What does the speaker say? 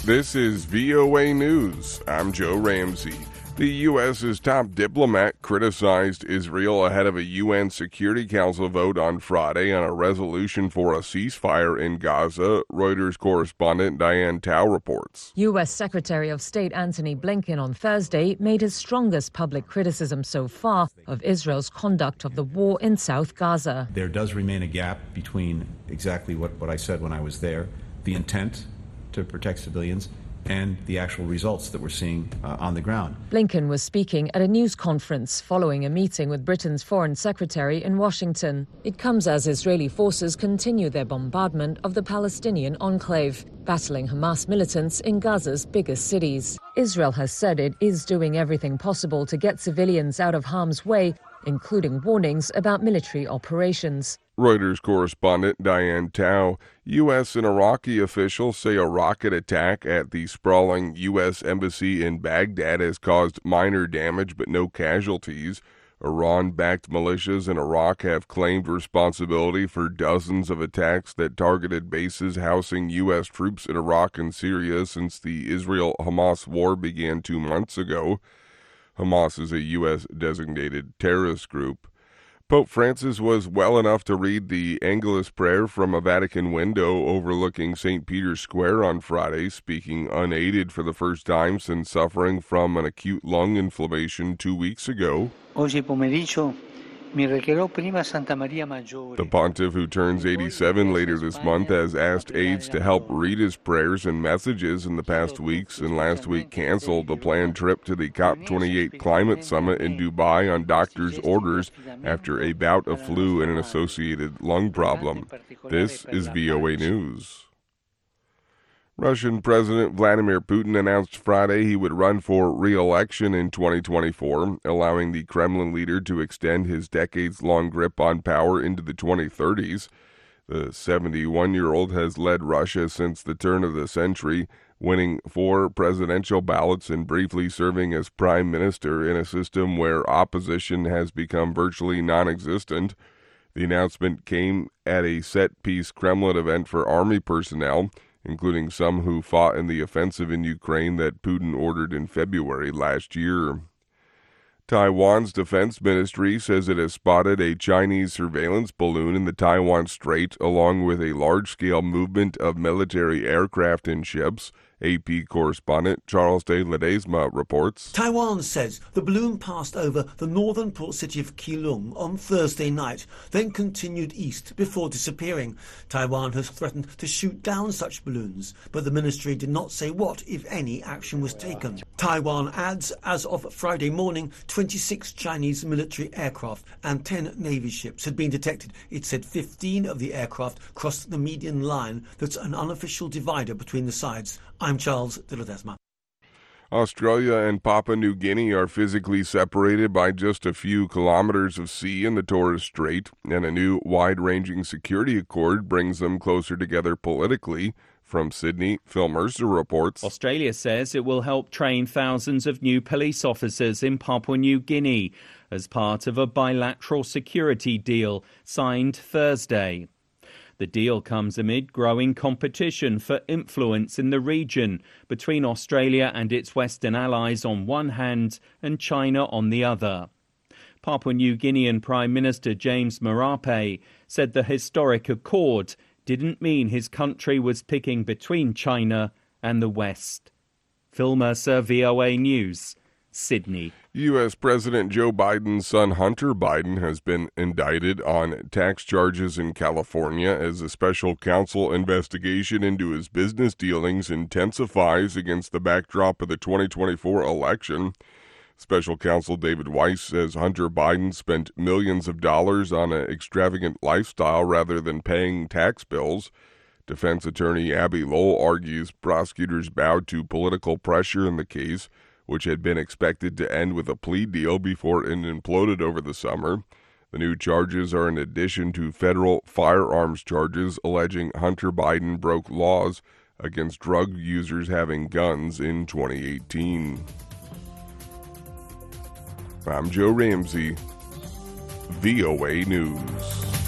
This is VOA News. I'm Joe Ramsey. The U.S.'s top diplomat criticized Israel ahead of a UN Security Council vote on Friday on a resolution for a ceasefire in Gaza, Reuters correspondent Diane Tao reports. U.S. Secretary of State Antony Blinken on Thursday made his strongest public criticism so far of Israel's conduct of the war in South Gaza. There does remain a gap between exactly what I said when I was there, the intent to protect civilians, and the actual results that we're seeing on the ground. Blinken was speaking at a news conference following a meeting with Britain's Foreign Secretary in Washington. It comes as Israeli forces continue their bombardment of the Palestinian enclave, battling Hamas militants in Gaza's biggest cities. Israel has said it is doing everything possible to get civilians out of harm's way, including warnings about military operations. Reuters correspondent Diane Tao. U.S. and Iraqi officials say a rocket attack at the sprawling U.S. embassy in Baghdad has caused minor damage but no casualties. Iran-backed militias in Iraq have claimed responsibility for dozens of attacks that targeted bases housing U.S. troops in Iraq and Syria since the Israel-Hamas war began 2 months ago. Hamas is a U.S.-designated terrorist group. Pope Francis was well enough to read the Angelus prayer from a Vatican window overlooking St. Peter's Square on Friday, speaking unaided for the first time since suffering from an acute lung inflammation 2 weeks ago. The pontiff, who turns 87 later this month, has asked aides to help read his prayers and messages in the past weeks, and last week canceled a planned trip to the COP28 climate summit in Dubai on doctor's orders after a bout of flu and an associated lung problem. This is VOA News. Russian President Vladimir Putin announced Friday he would run for re-election in 2024, allowing the Kremlin leader to extend his decades-long grip on power into the 2030s. The 71-year-old has led Russia since the turn of the century, winning 4 presidential ballots and briefly serving as prime minister in a system where opposition has become virtually non-existent. The announcement came at a set-piece Kremlin event for army personnel, including some who fought in the offensive in Ukraine that Putin ordered in February last year. Taiwan's defense ministry says it has spotted a Chinese surveillance balloon in the Taiwan Strait, along with a large-scale movement of military aircraft and ships. AP correspondent Charles de Ledesma reports. Taiwan says the balloon passed over the northern port city of Keelung on Thursday night, then continued east before disappearing. Taiwan has threatened to shoot down such balloons, but the ministry did not say what, if any, action was taken. Taiwan adds, as of Friday morning, 26 Chinese military aircraft and 10 Navy ships had been detected. It said 15 of the aircraft crossed the median line that's an unofficial divider between the sides. I'm Charles de Ledesma. Australia and Papua New Guinea are physically separated by just a few kilometers of sea in the Torres Strait, and a new wide-ranging security accord brings them closer together politically. From Sydney, Phil Mercer reports. Australia says it will help train thousands of new police officers in Papua New Guinea as part of a bilateral security deal signed Thursday. The deal comes amid growing competition for influence in the region between Australia and its Western allies on one hand and China on the other. Papua New Guinean Prime Minister James Marape said the historic accord didn't mean his country was picking between China and the West. Phil Mercer, VOA News, Sydney. U.S. President Joe Biden's son Hunter Biden has been indicted on tax charges in California as a special counsel investigation into his business dealings intensifies against the backdrop of the 2024 election. Special counsel David Weiss says Hunter Biden spent millions of dollars on an extravagant lifestyle rather than paying tax bills. Defense attorney Abby Lowell argues prosecutors bowed to political pressure in the case, which had been expected to end with a plea deal before it imploded over the summer. The new charges are in addition to federal firearms charges alleging Hunter Biden broke laws against drug users having guns in 2018. I'm Joe Ramsey, VOA News.